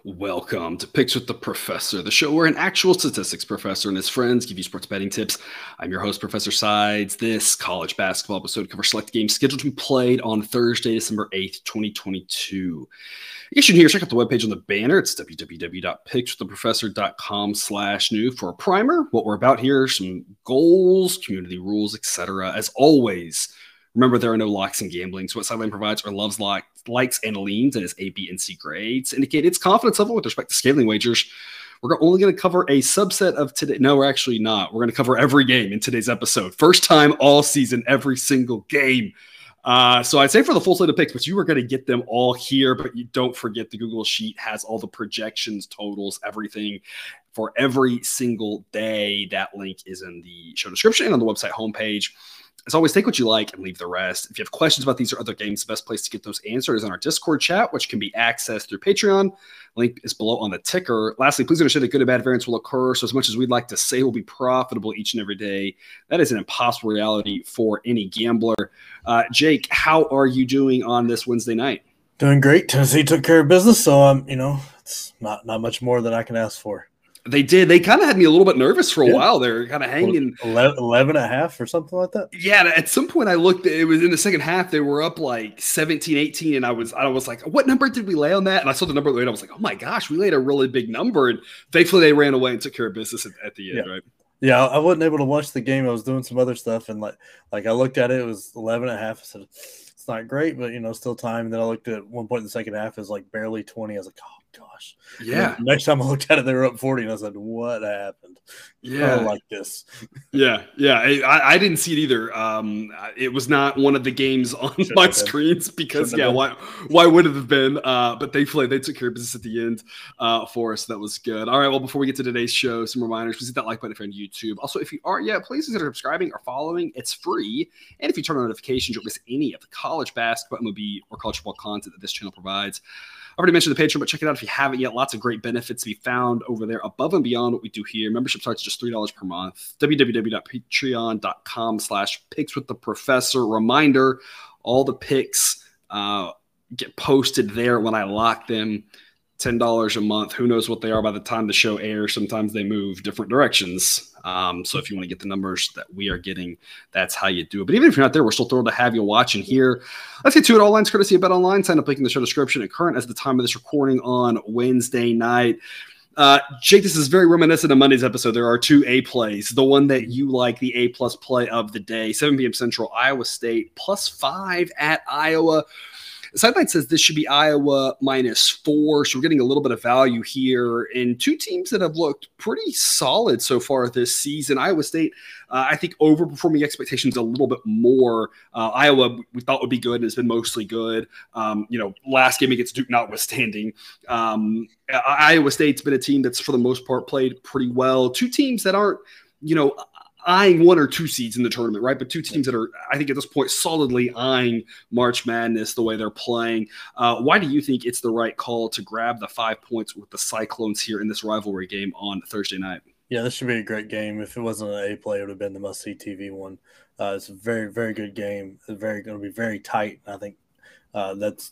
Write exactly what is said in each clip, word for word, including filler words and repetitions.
Welcome to Picks with the Professor, the show where an actual statistics professor and his friends give you sports betting tips. I'm your host, Professor Sides. This college basketball episode covers select games scheduled to be played on Thursday, December eighth, twenty twenty-two. You should here check out the webpage on the banner. It's w w w dot picks with the professor dot com slash new for a primer. What we're about here, some goals, community rules, et cetera. As always, remember, there are no locks in gambling, so what Sideline provides are loves, like, likes, and leans, and his A, B, and C grades indicate its confidence level with respect to scaling wagers. We're only going to cover a subset of today. No, we're actually not. We're going to cover every game in today's episode. First time all season, every single game. Uh, so I'd say for the full slate of picks, but you are going to get them all here. But you don't forget the Google Sheet has all the projections, totals, everything for every single day. That link is in the show description and on the website homepage. As always, take what you like and leave the rest. If you have questions about these or other games, the best place to get those answered is in our Discord chat, which can be accessed through Patreon. Link is below on the ticker. Lastly, please understand that good and bad variance will occur. So as much as we'd like to say we'll be profitable each and every day, that is an impossible reality for any gambler. Uh, Jake, how are you doing on this Wednesday night? Doing great. Tennessee took care of business, so um, you know, it's not not much more than I can ask for. They did. They kind of had me a little bit nervous for a yeah. while. They're kind of hanging. eleven, eleven and a half or something like that. Yeah. At some point I looked, it was in the second half. They were up like seventeen, eighteen. And I was, I was like, what number did we lay on that? And I saw the number later. I was like, oh my gosh, we laid a really big number. And thankfully they ran away and took care of business at, at the end. Yeah. Right. Yeah. I wasn't able to watch the game. I was doing some other stuff. And like, like I looked at it, it was eleven and a half. I said, it's not great, but you know, still time. And then I looked at one point in the second half, it was like barely twenty. I was like, oh gosh. Yeah. Next time I looked at it, they were up forty, and I said, what happened? Yeah. I don't like this. Yeah. Yeah. I, I didn't see it either. Um, it was not one of the games on Shouldn't my have been. screens because, Shouldn't yeah, have why, why would it have been? Uh, but thankfully they took care of business at the end uh, for us. That was good. All right. Well, before we get to today's show, some reminders. Please hit that like button if you're on YouTube. Also, if you aren't yet, please consider subscribing or following. It's free. And if you turn on notifications, you'll miss any of the college basketball, M L B, or college football content that this channel provides. I already mentioned the Patreon, but check it out if you haven't yet. Lots of great benefits to be found over there above and beyond what we do here. Membership starts just three dollars per month. w w w dot patreon dot com slash picks with the professor. Reminder, all the picks uh, get posted there when I lock them. ten dollars a month. Who knows what they are by the time the show airs. Sometimes they move different directions. Um, so if you want to get the numbers that we are getting, that's how you do it. But even if you're not there, we're still thrilled to have you watch and hear. Let's get to it. All lines courtesy of BetOnline. Sign up link in the show description and current as the time of this recording on Wednesday night. Uh, Jake, this is very reminiscent of Monday's episode. There are two A plays. The one that you like, the A plus play of the day, seven p.m. Central, Iowa State plus five at Iowa. Sideline says this should be Iowa minus four, so we're getting a little bit of value here in two teams that have looked pretty solid so far this season. Iowa State, uh, I think, overperforming expectations a little bit more. Uh, Iowa, we thought would be good and has been mostly good. Um, you know, last game against Duke notwithstanding. Um, Iowa State's been a team that's, for the most part, played pretty well. Two teams that aren't, you know, eyeing one or two seeds in the tournament, right? But two teams that are, I think at this point, solidly eyeing March Madness the way they're playing. Uh, why do you think it's the right call to grab the five points with the Cyclones here in this rivalry game on Thursday night? Yeah, this should be a great game. If it wasn't an A play, it would have been the must-see T V one. Uh, it's a very, very good game. It's very going to be very tight. I think uh, that's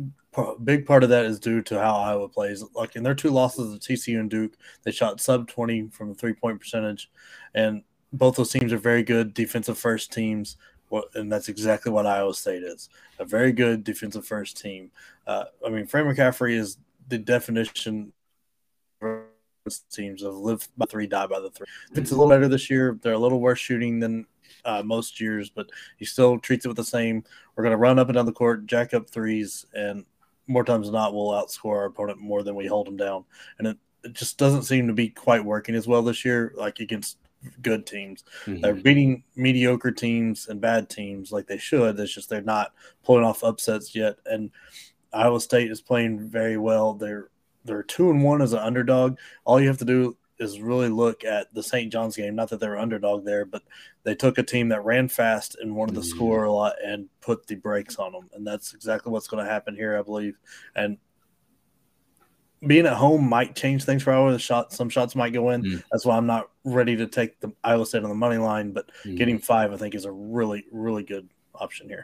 a big part of that is due to how Iowa plays. Like in their two losses to T C U and Duke, they shot sub twenty from a three-point percentage, and both those teams are very good defensive first teams, and that's exactly what Iowa State is, a very good defensive first team. Uh, I mean, Fran McCaffrey is the definition of teams of live by three, die by the three. It's a little better this year. They're a little worse shooting than uh, most years, but he still treats it with the same. We're going to run up and down the court, jack up threes, and more times than not, we'll outscore our opponent more than we hold them down. And it, it just doesn't seem to be quite working as well this year, like against good teams. Mm-hmm. They're beating mediocre teams and bad teams like they should. It's just they're not pulling off upsets yet. And Iowa State is playing very well. They're they're two and one as an underdog. All you have to do is really look at the Saint John's game. Not that they were underdog there, but they took a team that ran fast and wanted to mm-hmm. score a lot and put the brakes on them. And that's exactly what's going to happen here, I believe. And being at home might change things for Iowa. The shot, some shots might go in. Mm. That's why I'm not ready to take the Iowa State on the money line. But mm. getting five, I think, is a really, really good option here.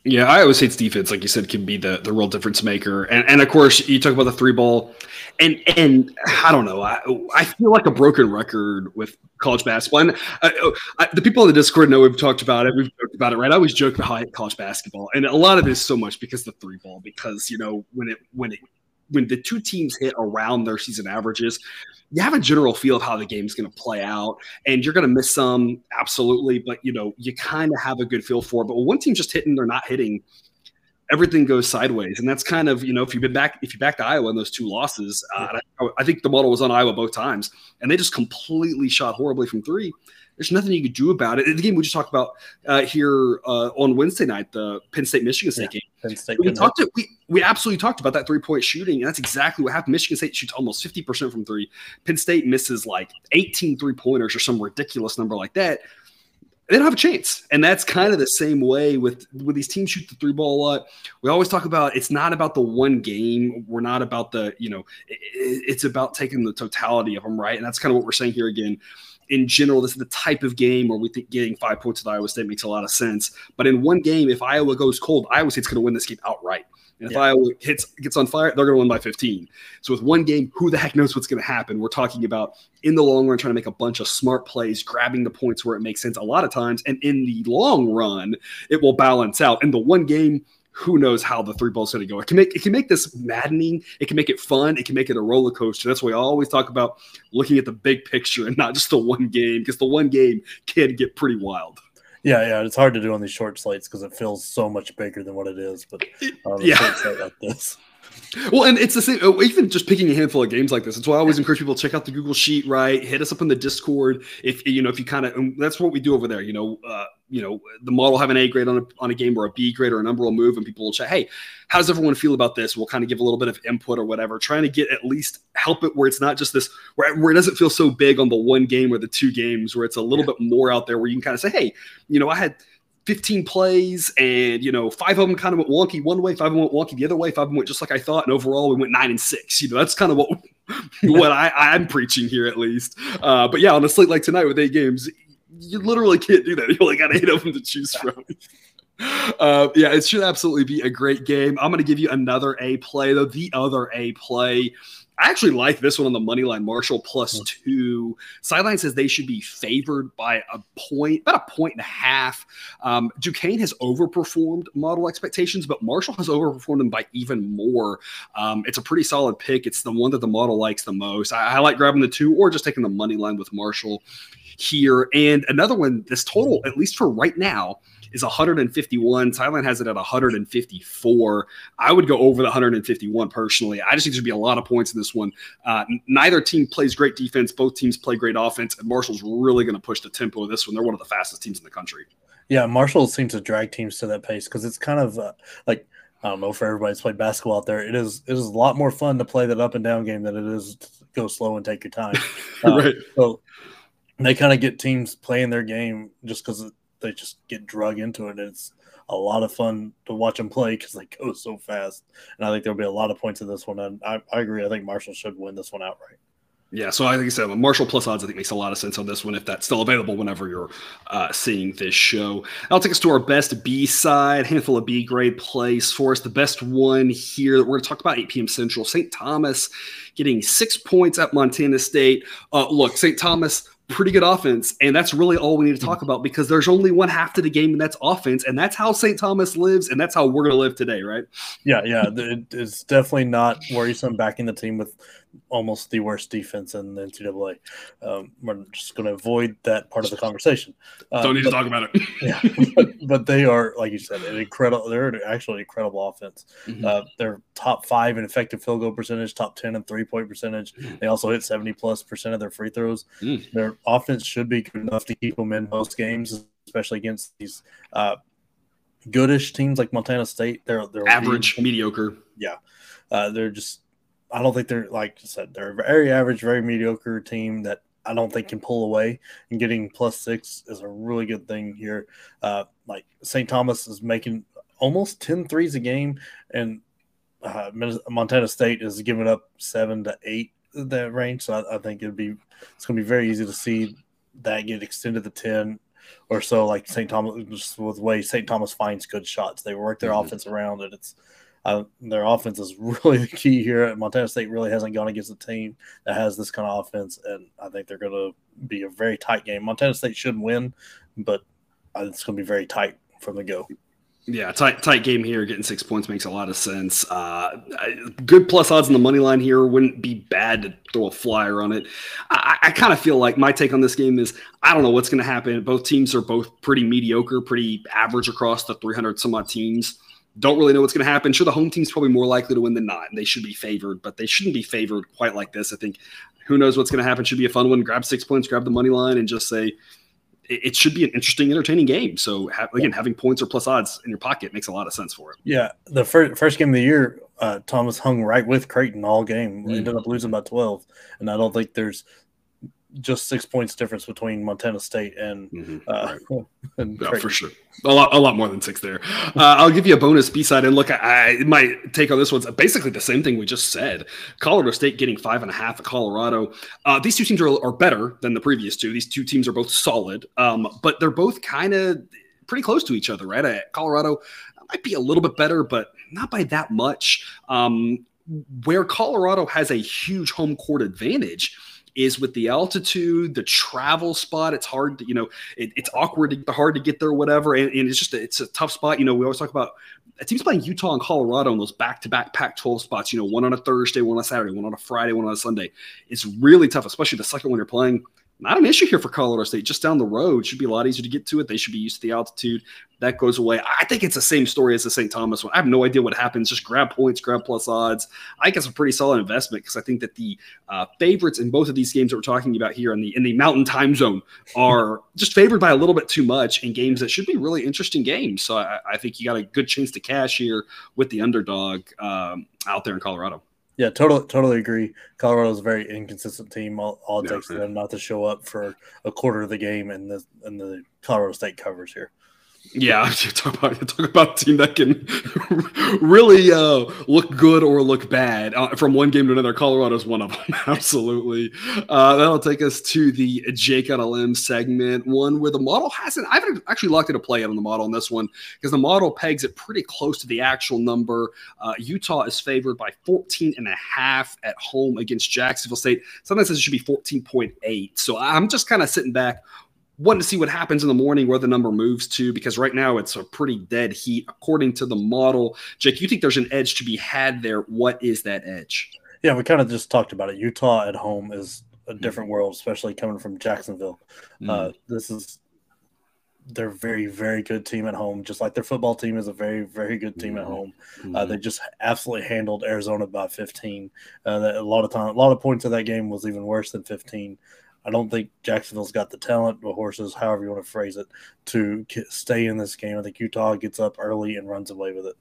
Yeah, Iowa State's defense, like you said, can be the, the real difference maker. And and of course, you talk about the three ball, and and I don't know, I I feel like a broken record with college basketball. And I, I, the people in the Discord know we've talked about it. We've talked about it, right? I always joke about how I hate college basketball, and a lot of it is so much because of the three ball. Because you know when it when it when the two teams hit around their season averages, you have a general feel of how the game's going to play out, and you're going to miss some, absolutely, but you know you kind of have a good feel for it. But when one team's just hitting, they're not hitting, everything goes sideways, and that's kind of, you know if you've been back if you back to Iowa in those two losses, uh, I, I think the model was on Iowa both times, and they just completely shot horribly from three. There's nothing you could do about it. And the game we just talked about uh, here uh, on Wednesday night, the Penn State Michigan State yeah, game. Penn State we talked to, we we absolutely talked about that three point shooting, and that's exactly what happened. Michigan State shoots almost fifty percent from three. Penn State misses like eighteen three pointers or some ridiculous number like that. They don't have a chance. And that's kind of the same way with, with these teams shoot the three ball a lot. We always talk about, it's not about the one game. We're not about the, you know, it, it's about taking the totality of them, right? And that's kind of what we're saying here again. In general, this is the type of game where we think getting five points at Iowa State makes a lot of sense. But in one game, if Iowa goes cold, Iowa State's going to win this game outright. And if yeah. Iowa hits gets on fire, they're going to win by fifteen. So with one game, who the heck knows what's going to happen? We're talking about, in the long run, trying to make a bunch of smart plays, grabbing the points where it makes sense a lot of times. And in the long run, it will balance out. In the one game, who knows how the three ball is going to go. It can make it can make this maddening. It can make it fun. It can make it a roller coaster. That's why we always talk about looking at the big picture and not just the one game, because the one game can get pretty wild. Yeah, yeah, it's hard to do on these short slates because it feels so much bigger than what it is. But on a yeah. short slate like this. Well, and it's the same, even just picking a handful of games like this. It's why I always encourage people to check out the Google Sheet, right? Hit us up in the Discord. If, you know, if you kind of, that's what we do over there. You know, uh, you know, the model have an A grade on a, on a game or a B grade or a number will move, and people will check, hey, how does everyone feel about this? We'll kind of give a little bit of input or whatever, trying to get at least help it where it's not just this, where, where it doesn't feel so big on the one game or the two games, where it's a little yeah. bit more out there where you can kind of say, hey, you know, I had fifteen plays, and you know, five of them kind of went wonky one way, five of them went wonky the other way, five of them went just like I thought, and overall we went nine and six. You know, that's kind of what what I, I'm preaching here, at least. Uh, but yeah, on a slate like tonight with eight games, you literally can't do that. You only got eight of them to choose from. Uh, yeah, it should absolutely be a great game. I'm going to give you another A play, though. The other A play, I actually like this one on the money line. Marshall plus two. Sideline says they should be favored by a point, about a point and a half. Um, Duquesne has overperformed model expectations, but Marshall has overperformed them by even more. Um, it's a pretty solid pick. It's the one that the model likes the most. I, I like grabbing the two or just taking the money line with Marshall here. And another one, this total, at least for right now, is one hundred fifty-one. Sideline has it at one hundred fifty-four. I would go over the one hundred fifty-one personally. I just think there'd be a lot of points in this one. Uh, neither team plays great defense. Both teams play great offense. And Marshall's really going to push the tempo of this one. They're one of the fastest teams in the country. Yeah, Marshall seems to drag teams to that pace because it's kind of uh, like, I don't know, for everybody that's played basketball out there, it is it is a lot more fun to play that up and down game than it is to go slow and take your time. Uh, right. So they kind of get teams playing their game just because they just get drug into it. It's a lot of fun to watch them play because they go so fast. And I think there'll be a lot of points in this one. And I, I agree. I think Marshall should win this one outright. Yeah, so I think I said Marshall plus odds I think makes a lot of sense on this one if that's still available whenever you're uh, seeing this show. That'll take us to our best B side, handful of B grade plays for us. The best one here that we're going to talk about, eight p.m. Central, Saint Thomas getting six points at Montana State. Uh, look, Saint Thomas, pretty good offense, and that's really all we need to talk about because there's only one half to the game, and that's offense, and that's how Saint Thomas lives, and that's how we're going to live today, right? Yeah, yeah. It's definitely not worrisome backing the team with almost the worst defense in the N C double A. Um, we're just going to avoid that part of the conversation. Uh, Don't need but, to talk about it. yeah, but, but they are, like you said, an incredible. They're actually an incredible offense. Mm-hmm. Uh, they're top five in effective field goal percentage, top ten in three point percentage. Mm. They also hit seventy plus percent of their free throws. Mm. Their offense should be good enough to keep them in most games, especially against these uh, goodish teams like Montana State. They're they're average, leading. mediocre. Yeah, uh, they're just. I don't think they're, like I said, they're a very average, very mediocre team that I don't think can pull away. And getting plus six is a really good thing here. Uh, like Saint Thomas is making almost ten threes a game, and uh, Montana State is giving up seven to eight that range. So I, I think it'd be it's going to be very easy to see that get extended to ten. or so. Like Saint Thomas, just with the way Saint Thomas finds good shots, they work their mm-hmm. offense around it. It's uh, their offense is really the key here. Montana State really hasn't gone against a team that has this kind of offense, and I think they're going to be a very tight game. Montana State should win, but it's going to be very tight from the go. Yeah, tight tight game here. Getting six points makes a lot of sense. Uh, good plus odds on the money line here. Wouldn't be bad to throw a flyer on it. I, I kind of feel like my take on this game is I don't know what's going to happen. Both teams are both pretty mediocre, pretty average across the three hundred some odd teams. Don't really know what's going to happen. Sure, the home team's probably more likely to win than not, and they should be favored, but they shouldn't be favored quite like this. I think who knows what's going to happen. Should be a fun one. Grab six points, grab the money line, and just say, it should be an interesting, entertaining game. So, again, having points or plus odds in your pocket makes a lot of sense for it. Yeah, the first first game of the year, uh, Thomas hung right with Creighton all game. Mm. Ended up losing by twelve, and I don't think there's just six points difference between Montana State and, mm-hmm. uh, right. and no, for sure. A lot, a lot more than six there. Uh, I'll give you a bonus B-side. And look, I, I my take on this one's basically the same thing we just said. Colorado State getting five and a half at Colorado. Uh, these two teams are, are better than the previous two. These two teams are both solid, um, but they're both kind of pretty close to each other, right? Uh, Colorado might be a little bit better, but not by that much. Um, where Colorado has a huge home court advantage is with the altitude, the travel spot. It's hard to, you know, it, it's awkward, to, hard to get there, whatever. And, and it's just, a, it's a tough spot. You know, we always talk about teams playing Utah and Colorado in those back-to-back Pac twelve spots, you know, one on a Thursday, one on a Saturday, one on a Friday, one on a Sunday. It's really tough, especially the second one you're playing. Not an issue here for Colorado State. Just down the road, should be a lot easier to get to it. They should be used to the altitude. That goes away. I think it's the same story as the Saint Thomas one. I have no idea what happens. Just grab points, grab plus odds. I think it's a pretty solid investment because I think that the uh, favorites in both of these games that we're talking about here in the in the Mountain Time Zone are just favored by a little bit too much in games that should be really interesting games. So I, I think you got a good chance to cash here with the underdog um, out there in Colorado. Yeah, totally, totally agree. Colorado's a very inconsistent team. All, all it takes yeah, them not to show up for a quarter of the game, and the and the Colorado State covers here. Yeah, you talk about you talk about a team that can really uh, look good or look bad uh, from one game to another. Colorado's one of them, absolutely. Uh, that'll take us to the Jake on a Limb segment, one where the model hasn't. I haven't actually locked in a play out on the model on this one because the model pegs it pretty close to the actual number. Uh, Utah is favored by fourteen and a half at home against Jacksonville State. Sometimes it should be fourteen point eight. So I'm just kind of sitting back, wanting to see what happens in the morning, where the number moves to, because right now it's a pretty dead heat according to the model. Jake, you think there's an edge to be had there? What is that edge? Yeah, we kind of just talked about it. Utah at home is a different mm-hmm. world, especially coming from Jacksonville. Mm-hmm. Uh, this is they're a very, very good team at home, just like their football team is a very, very good team mm-hmm. at home. Mm-hmm. Uh, they just absolutely handled Arizona by fifteen. Uh, that, a lot of time, a lot of points of that game was even worse than fifteen. I don't think Jacksonville's got the talent, the horses, however you want to phrase it, to stay in this game. I think Utah gets up early and runs away with it.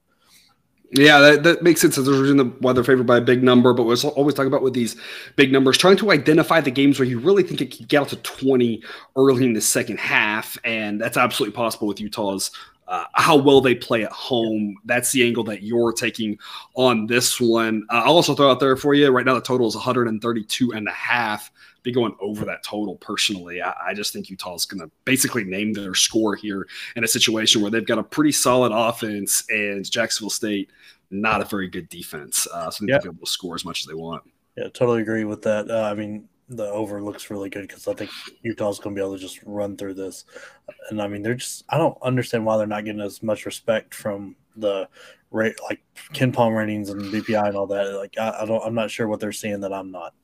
Yeah, that, that makes sense. There's a reason why they're favored by a big number, but we're always talking about with these big numbers, trying to identify the games where you really think it could get out to twenty early in the second half, and that's absolutely possible with Utah's Uh, how well they play at home. That's the angle that you're taking on this one. Uh, I'll also throw out there for you, right now the total is one thirty-two and a half. Be going over that total personally. I, I just think Utah is going to basically name their score here in a situation where they've got a pretty solid offense and Jacksonville State, not a very good defense. Uh, so they'll yeah. be able to score as much as they want. Yeah, totally agree with that. Uh, I mean, the over looks really good because I think Utah's going to be able to just run through this. And I mean, they're just, I don't understand why they're not getting as much respect from the rate, like Ken Palm ratings and B P I and all that. Like, I, I don't, I'm not sure what they're seeing that I'm not.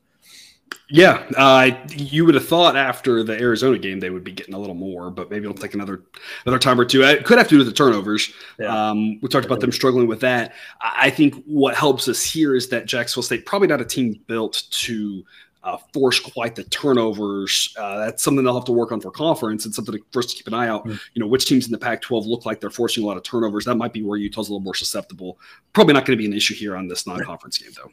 Yeah, uh, you would have thought after the Arizona game they would be getting a little more, but maybe it'll take another another time or two. It could have to do with the turnovers. Yeah. Um, we talked about them struggling with that. I think what helps us here is that Jacksonville State, probably not a team built to uh, force quite the turnovers. Uh, that's something they'll have to work on for conference, and something for us to keep an eye out. Mm-hmm. You know, which teams in the Pac twelve look like they're forcing a lot of turnovers. That might be where Utah's a little more susceptible. Probably not going to be an issue here on this non-conference game, though.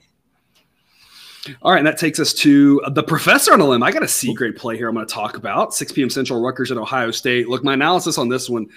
All right, and that takes us to the Professor on a Limb. I got a C-grade play here I'm going to talk about. six p.m. Central, Rutgers at Ohio State. Look, my analysis on this one,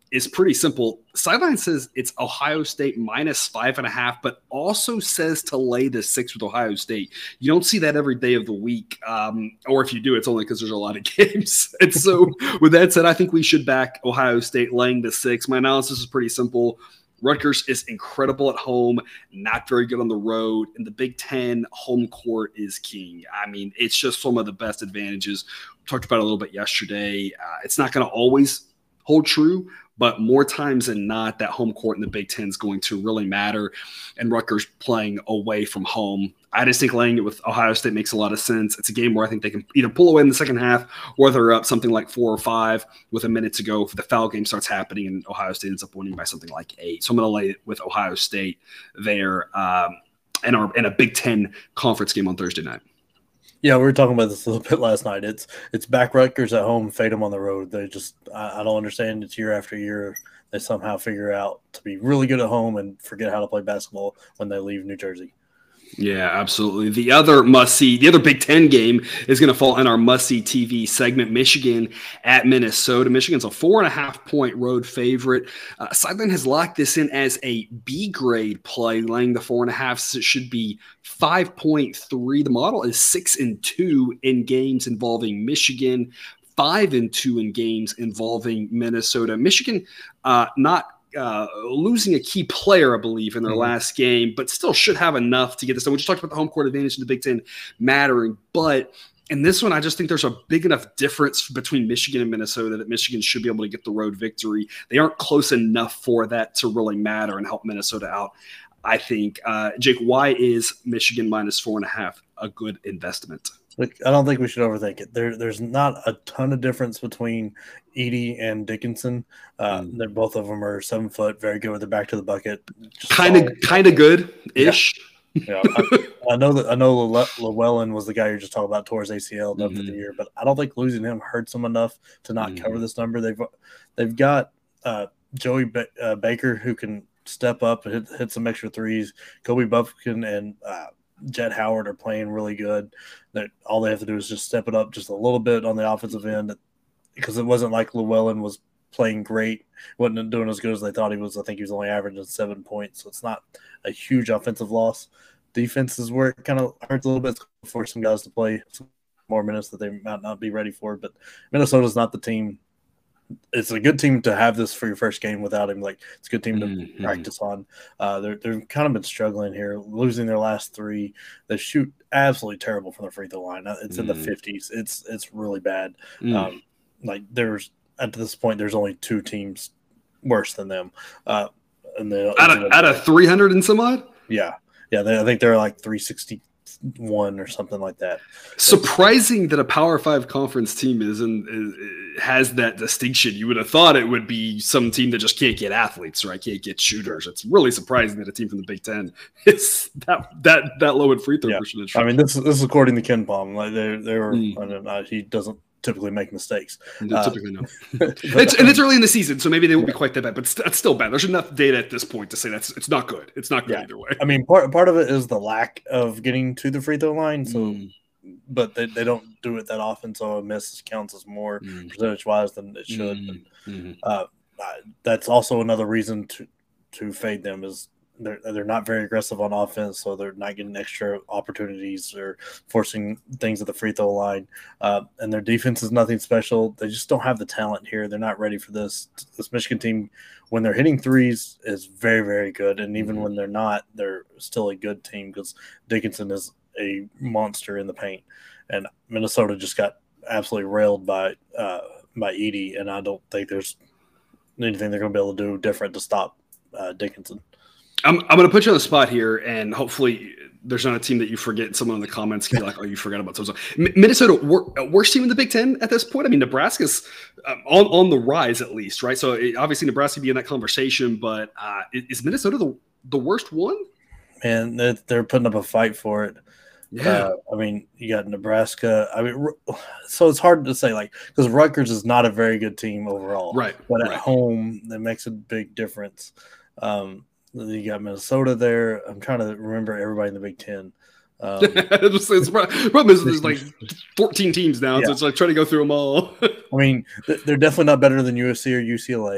is pretty simple. Sideline says it's Ohio State minus five and a half, but also says to lay the six with Ohio State. You don't see that every day of the week, um, or if you do, it's only because there's a lot of games. And so, with that said, I think we should back Ohio State laying the six. My analysis is pretty simple. Rutgers is incredible at home, not very good on the road. In the Big Ten, home court is king. I mean, it's just some of the best advantages. We talked about it a little bit yesterday. Uh, it's not going to always hold true, but more times than not, that home court in the Big Ten is going to really matter. And Rutgers playing away from home, I just think laying it with Ohio State makes a lot of sense. It's a game where I think they can either pull away in the second half, or they're up something like four or five with a minute to go. If the foul game starts happening and Ohio State ends up winning by something like eight, so I'm going to lay it with Ohio State there um, in our in a Big Ten conference game on Thursday night. Yeah, we were talking about this a little bit last night. It's it's back Rutgers at home, fade them on the road. They just I, I don't understand. It's year after year. They somehow figure out to be really good at home and forget how to play basketball when they leave New Jersey. Yeah, absolutely. The other must-see, the other Big Ten game is going to fall in our must-see T V segment, Michigan at Minnesota. Michigan's a four-and-a-half-point road favorite. Uh, Sideline has locked this in as a B-grade play, laying the four and a half. So it should be five point three. The model is six and two in games involving Michigan, five and two in games involving Minnesota. Michigan, uh, not Uh, losing a key player, I believe, in their mm-hmm. last game, but still should have enough to get this done. We just talked about the home court advantage in the Big Ten mattering, but in this one, I just think there's a big enough difference between Michigan and Minnesota that Michigan should be able to get the road victory. They aren't close enough for that to really matter and help Minnesota out, I think. Uh, Jake, why is Michigan minus four and a half a good investment? Look, I don't think we should overthink it. There, there's not a ton of difference between Edey and Dickinson. Uh, mm. They're both of them are seven foot, very good with their back to the bucket. Kind of, kind of good ish. Yeah, yeah I, I know that I know Llewellyn was the guy you just talked about towards A C L mm-hmm. for the year, but I don't think losing him hurts them enough to not mm-hmm. cover this number. They've they've got uh, Joey ba- uh, Baker who can step up and hit, hit some extra threes. Kobe Buffkin and uh, Jet Howard are playing really good. That all they have to do is just step it up just a little bit on the offensive end, because it wasn't like Llewellyn was playing great, wasn't doing as good as they thought he was. I think he was only averaging seven points, so it's not a huge offensive loss. Defense is where it kind of hurts a little bit for some guys to play some more minutes that they might not be ready for. But Minnesota's not the team. It's a good team to have this for your first game without him. Like, it's a good team to mm-hmm. practice on. Uh, they're they've kind of been struggling here, losing their last three. They shoot absolutely terrible from the free throw line. It's mm-hmm. in the fifties. It's it's really bad. Mm. Um, like there's at this point, there's only two teams worse than them. Uh, and they out of, out of three hundred and some odd. Yeah, yeah. They, I think they're like three sixty. One or something like that. Surprising that a Power Five conference team is and is, has that distinction. You would have thought it would be some team that just can't get athletes, right? Can't get shooters. It's really surprising that a team from the Big Ten is that that that low in free throw yeah. percentage. I mean, this is this is according to Ken Palm. Like they they were. Mm. I don't know, he doesn't typically make mistakes. Uh, typically no. it's, and it's early in the season, so maybe they won't yeah. be quite that bad, but it's, it's still bad. There's enough data at this point to say that's it's not good. It's not good yeah. either way. I mean, part part of it is the lack of getting to the free throw line. So, mm. but they, they don't do it that often, so a miss counts as more mm. percentage wise than it should. Mm. But, mm-hmm. uh, that's also another reason to to fade them is. They're, they're not very aggressive on offense, so they're not getting extra opportunities or forcing things at the free throw line. Uh, and their defense is nothing special. They just don't have the talent here. They're not ready for this. This Michigan team, when they're hitting threes, is very, very good. And even mm-hmm. when they're not, they're still a good team because Dickinson is a monster in the paint. And Minnesota just got absolutely railed by uh, by Edey, and I don't think there's anything they're going to be able to do different to stop uh, Dickinson. I'm I'm going to put you on the spot here, and hopefully there's not a team that you forget. Someone in the comments can be like, "Oh, you forgot about so." Minnesota, wor- worst team in the Big Ten at this point. I mean, Nebraska's um, on on the rise at least, right? So it, obviously Nebraska be in that conversation, but uh, is Minnesota the the worst one? Man, they're, they're putting up a fight for it. Yeah, uh, I mean, you got Nebraska. I mean, so it's hard to say, like, because Rutgers is not a very good team overall, right? But at right. home, that makes a big difference. Um, You got Minnesota there. I'm trying to remember everybody in the Big Ten. Um, it's, it's, problem is there's like fourteen teams now, yeah. so it's like trying to go through them all. I mean, they're definitely not better than U S C or U C L A.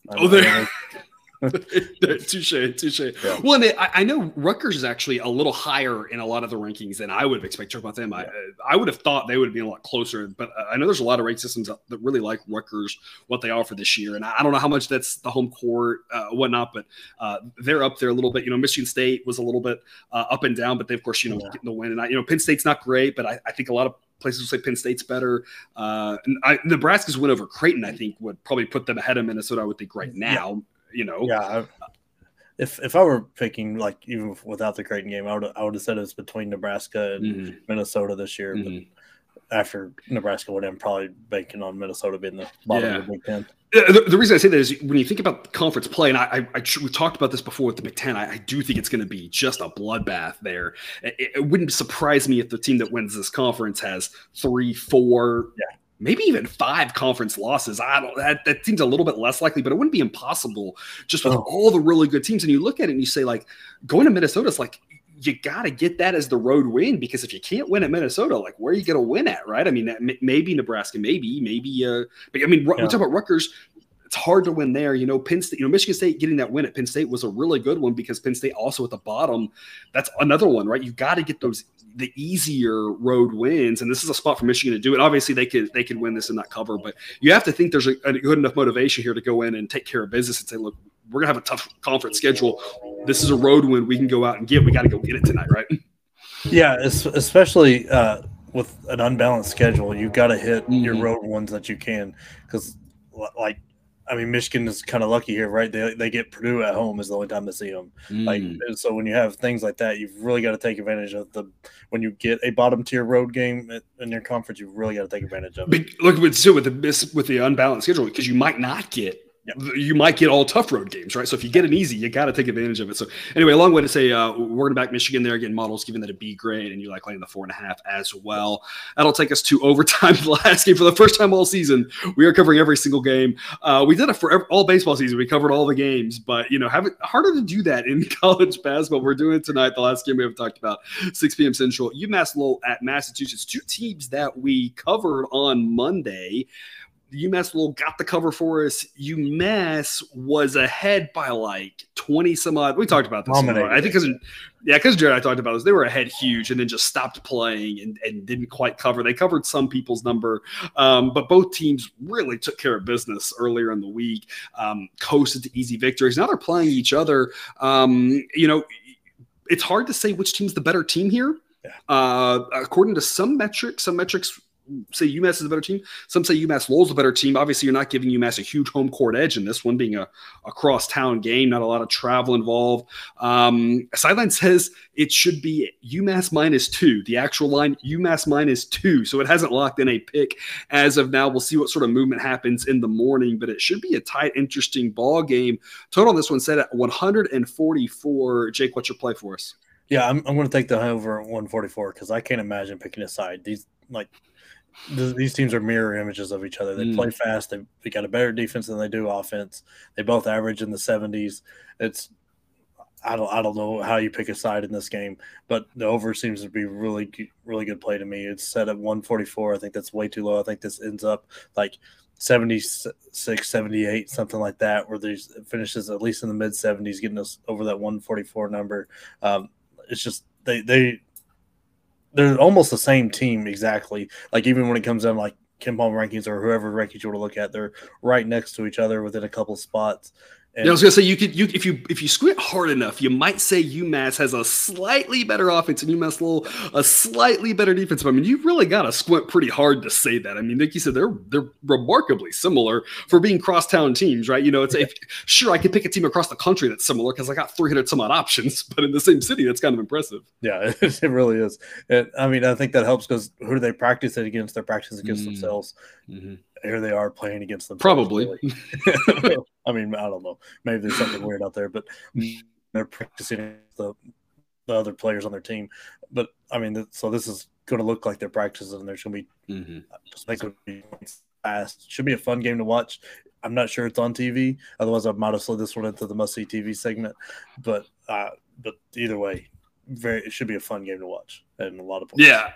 Oh, there. touche, touche. Yeah. Well, and I, I know Rutgers is actually a little higher in a lot of the rankings than I would have expected about them. I, I would have thought they would have been a lot closer, but I know there's a lot of rank systems that really like Rutgers, what they offer this year. And I don't know how much that's the home court, uh, whatnot, but uh, they're up there a little bit. You know, Michigan State was a little bit uh, up and down, but they, of course, you know, yeah. getting the win. And, I, you know, Penn State's not great, but I, I think a lot of places will say Penn State's better. Uh, and I, Nebraska's win over Creighton, I think, would probably put them ahead of Minnesota, I would think, right now. Yeah. You know, yeah. I, if if I were picking, like, even without the Creighton game, I would I would have said it's between Nebraska and mm-hmm. Minnesota this year. Mm-hmm. But after Nebraska would, I'm probably banking on Minnesota being the bottom yeah. of the Big Ten. The, the reason I say that is when you think about conference play, and I, I, I we talked about this before with the Big Ten, I, I do think it's going to be just a bloodbath there. It, it wouldn't surprise me if the team that wins this conference has three, four, yeah. maybe even five conference losses. I don't. That, that seems a little bit less likely, but it wouldn't be impossible just with oh. all the really good teams. And you look at it and you say, like, going to Minnesota is like, you got to get that as the road win, because if you can't win at Minnesota, like, where are you going to win at, right? I mean, maybe Nebraska, maybe, maybe. Uh, but I mean, yeah. we talk about Rutgers. It's hard to win there. You know, Penn State, you know, Michigan State getting that win at Penn State was a really good one, because Penn State also at the bottom. That's another one, right? You got to get those the easier road wins, and this is a spot for Michigan to do it. Obviously, they could they could win this and not cover, but you have to think there's a, a good enough motivation here to go in and take care of business and say, look, we're gonna have a tough conference schedule. This is a road win we can go out and get. We got to go get it tonight, right? Yeah, especially uh, with an unbalanced schedule, you got to hit mm-hmm. your road ones that you can, because, like, I mean, Michigan is kind of lucky here, right? They they get Purdue at home is the only time they see them. Mm. Like, so when you have things like that, you've really got to take advantage of the. When you get a bottom tier road game in your conference, you've really got to take advantage of it. But look with so with the with the unbalanced schedule, because you might not get. Yeah. You might get all tough road games, right? So if you get an easy, you got to take advantage of it. So anyway, a long way to say uh, we're going to back Michigan there, getting models, giving that a B grade, and you like laying the four and a half as well. That'll take us to overtime. The last game for the first time all season. We are covering every single game. Uh, we did it for every, all baseball season. We covered all the games, but you know, have it harder to do that in college basketball. We're doing it tonight. The last game we haven't talked about, six p.m. Central. UMass Lowell at Massachusetts. Two teams that we covered on Monday. UMass Lowell got the cover for us. UMass was ahead by like twenty some odd. We talked about this. I think because yeah, because Jared and I talked about this. They were ahead huge and then just stopped playing and, and didn't quite cover. They covered some people's number, um, but both teams really took care of business earlier in the week. Um, coasted to easy victories. Now they're playing each other. Um, you know, it's hard to say which team's the better team here. Yeah. Uh, according to some metrics, some metrics say UMass is a better team. Some say UMass Lowell's a better team. Obviously, you're not giving UMass a huge home court edge in this one, being a, a cross-town game, not a lot of travel involved. Um, Sideline says it should be UMass minus two. The actual line, UMass minus two. So it hasn't locked in a pick as of now. We'll see what sort of movement happens in the morning, but it should be a tight, interesting ball game. Total on this one set at one forty-four. Jake, what's your play for us? Yeah, I'm, I'm going to take the over at one forty-four because I can't imagine picking a side. These, like, These teams are mirror images of each other. They mm. play fast. They, they got a better defense than they do offense. They both average in the seventies. It's I don't I don't know how you pick a side in this game, but the over seems to be really really good play to me. It's set at one forty-four. I think that's way too low. I think this ends up like seventy-six, seventy-eight, something like that, where there's finishes at least in the mid seventies, getting us over that one forty-four number. Um, it's just they they. They're almost the same team exactly. Like, even when it comes down like KenPom rankings or whoever rankings you want to look at, they're right next to each other within a couple spots. And yeah, I was gonna say you could you if you if you squint hard enough, you might say UMass has a slightly better offense and UMass Lowell a slightly better defense. But I mean, you've really got to squint pretty hard to say that. I mean, like you said, they're they're remarkably similar for being crosstown teams, right? You know, it's yeah. if, sure I could pick a team across the country that's similar because I got three hundred some odd options, but in the same city, that's kind of impressive. Yeah, it really is. And, I mean, I think that helps because who do they practice it against? They're practicing against mm. themselves. Mm-hmm. Here they are playing against them. Probably. I mean, I don't know. Maybe there's something weird out there, but they're practicing the, the other players on their team. But, I mean, so this is going to look like they're practicing, and there's going to be mm-hmm. – just think it would be fast. Should be a fun game to watch. I'm not sure it's on T V. Otherwise, I might have slid this one into the must-see T V segment. But, uh, but either way, very it should be a fun game to watch and a lot of points. Yeah.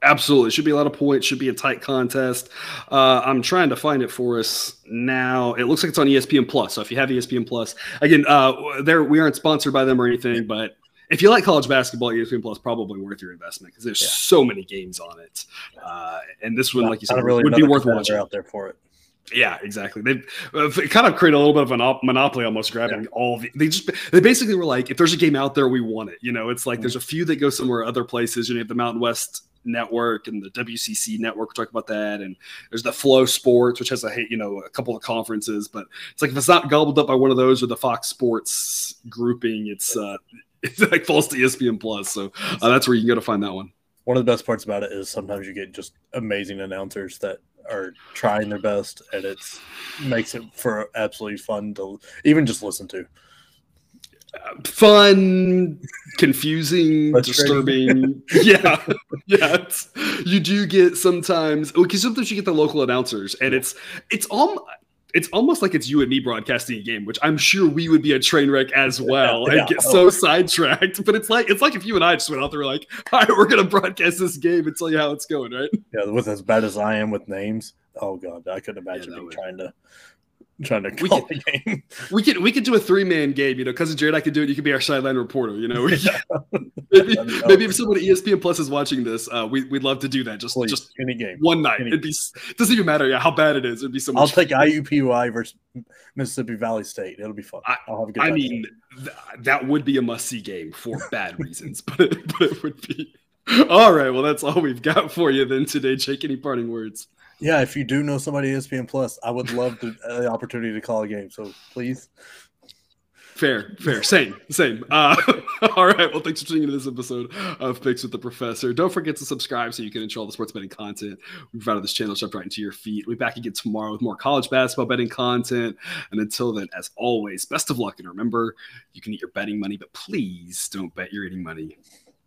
Absolutely. Should be a lot of points. Should be a tight contest. Uh, I'm trying to find it for us now. It looks like it's on E S P N Plus. So if you have E S P N Plus, again, uh, there we aren't sponsored by them or anything, but if you like college basketball, E S P N Plus probably worth your investment because there's yeah. so many games on it. Uh, and this one, like you said, really would be worth watching. Out there for it. Yeah, exactly. They uh, kind of create a little bit of a monopoly, almost grabbing yeah. all. The, they just they basically were like, if there's a game out there, we want it. You know, it's like mm-hmm. there's a few that go somewhere other places. You know, you have the Mountain West Network and the W C C Network. We talk about that, and there's the Flow Sports, which has a you know a couple of conferences. But it's like if it's not gobbled up by one of those or the Fox Sports grouping, it's uh, it like falls to E S P N Plus. So uh, that's where you can go to find that one. One of the best parts about it is sometimes you get just amazing announcers that are trying their best, and it's makes it for absolutely fun to even just listen to. Uh, fun, confusing, disturbing. yeah, yeah. It's, you do get sometimes because sometimes you get the local announcers, and it's it's almost. It's almost like it's you and me broadcasting a game, which I'm sure we would be a train wreck as well yeah. and get so sidetracked. But it's like it's like if you and I just went out there like, all right, we're gonna broadcast this game and tell you how it's going, right? Yeah, with as bad as I am with names, oh god, I couldn't imagine yeah, being trying to trying to call we the game. We could we could do a three man game, you know. Cousin Jared, I could do it. You could be our sideline reporter, you know. Yeah. maybe, maybe if someone at E S P N Plus is watching this, uh, we we'd love to do that. Just Please, just any game, one night. any It'd be doesn't even matter yeah, how bad it is. It'd be so much. I'll fun. take I U P U I versus Mississippi Valley State. It'll be fun. I, I'll have a good I time. mean, th- that would be a must see game for bad reasons, but it, but it would be. All right, well, that's all we've got for you then today. Jake, any parting words? Yeah, if you do know somebody at E S P N Plus, I would love to, uh, the opportunity to call a game. So please. Fair, fair. Same, same. Uh, all right. Well, thanks for tuning into this episode of Picks with the Professor. Don't forget to subscribe so you can enjoy all the sports betting content we provided this channel shoved right into your feed. We'll be back again tomorrow with more college basketball betting content. And until then, as always, best of luck. And remember, you can eat your betting money, but please don't bet your eating money.